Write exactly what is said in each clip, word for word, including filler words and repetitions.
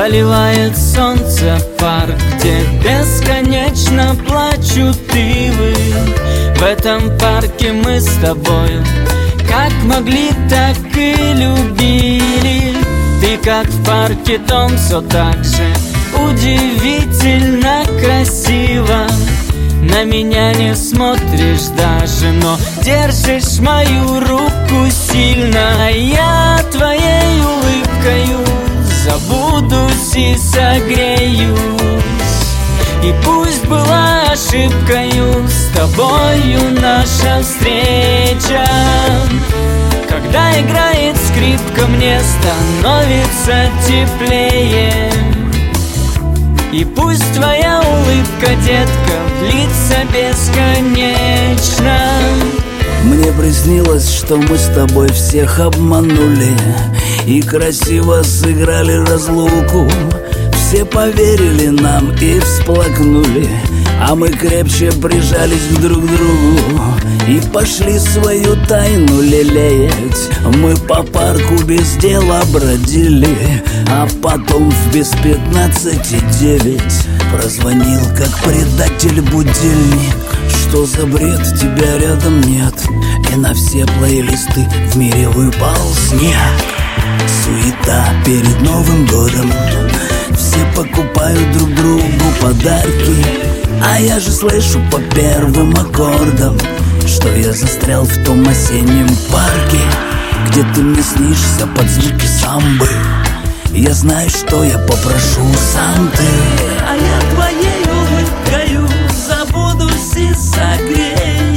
заливает солнце парк, где бесконечно плачут ивы. В этом парке мы с тобою как могли, так и любили. Ты как в парке, том все так же удивительно красиво. На меня не смотришь даже, но держишь мою руку сильно. Я твоей улыбкою забудусь и согреюсь. И пусть была ошибкою с тобою наша встреча. Когда играет скрипка, мне становится теплее. И пусть твоя улыбка, детка, длится бесконечно. Мне приснилось, что мы с тобой всех обманули и красиво сыграли разлуку. Все поверили нам и всплакнули, а мы крепче прижались друг к другу и пошли свою тайну лелеять. Мы по парку без дела бродили, а потом в без пятнадцати девять прозвонил, как предатель, будильник. Что за бред, тебя рядом нет, и на все плейлисты в мире выпал снег. Суета перед Новым годом, все покупают друг другу подарки, а я же слышу по первым аккордам, что я застрял в том осеннем парке, где ты мне снишься под звуки самбы. Я знаю, что я попрошу сам ты, а я твоей улыбкою забудусь и согреюсь.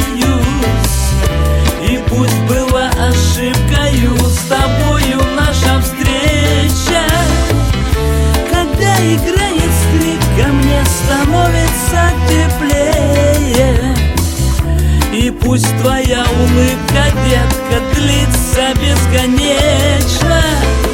И пусть была ошибкою с тобою наша встреча. Когда играет скрипка, мне становится теплее. И пусть твоя улыбка, детка, длится бесконечно.